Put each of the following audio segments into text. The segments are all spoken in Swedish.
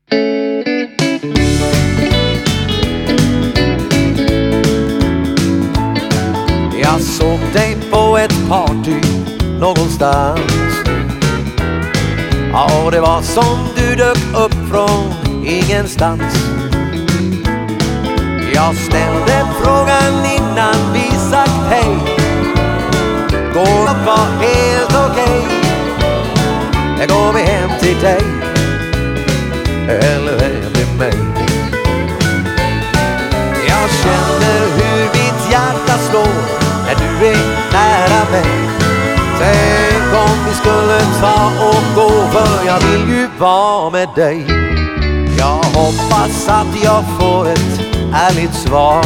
Jag såg dig på ett party någonstans. Ja, och det var som du dök upp från ingenstans. Jag ställde frågan innan vi sagt hej. Går det var helt okej? Går vi hem till dig eller hem till mig? Jag känner hur mitt hjärta slår när du är nära mig. Tänk om vi skulle ta och gå, för jag vill ju vara med dig. Jag hoppas att jag får ett ärligt svar,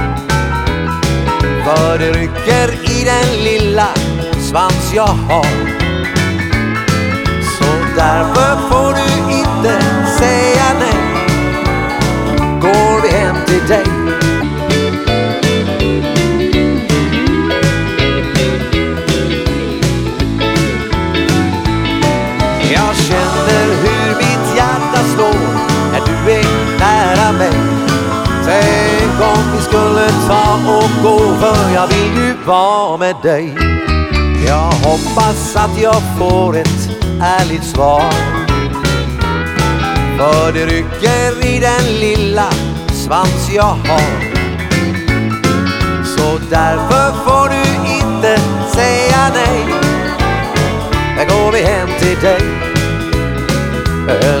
för det rycker i den lilla svans jag har. Så därför får du inte säga nej. Går vi hem till dig? Jag känner hur mitt hjärta slår när du är nära mig. Tänk om vi skulle ta och gå, för jag vill ju vara med dig. Jag hoppas att jag får ett ärligt svar, för det rycker i den lilla svans jag har. Så därför får du inte säga nej. Går vi hem till dig?